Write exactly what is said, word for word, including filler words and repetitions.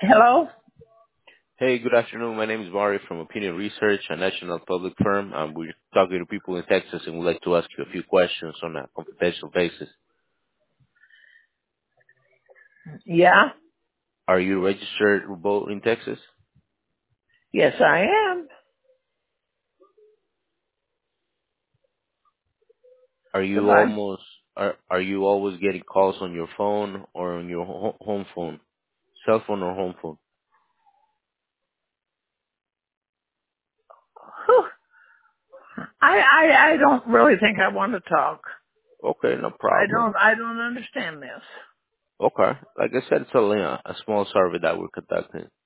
Hello? Hey, good afternoon. My name is Mari from Opinion Research, a national public firm. Um, we're talking to people in Texas, and we'd like to ask you a few questions on a confidential basis. Yeah? Are you registered to vote in Texas? Yes, I am. Are If you I, almost are Are you always getting calls on your phone or on your ho- home phone, cell phone or home phone? whew, I, I, I don't really think I want to talk. Okay, no I problem. don't, I don't understand this. Okay, like I said, it's only a, a small survey that we're conducting.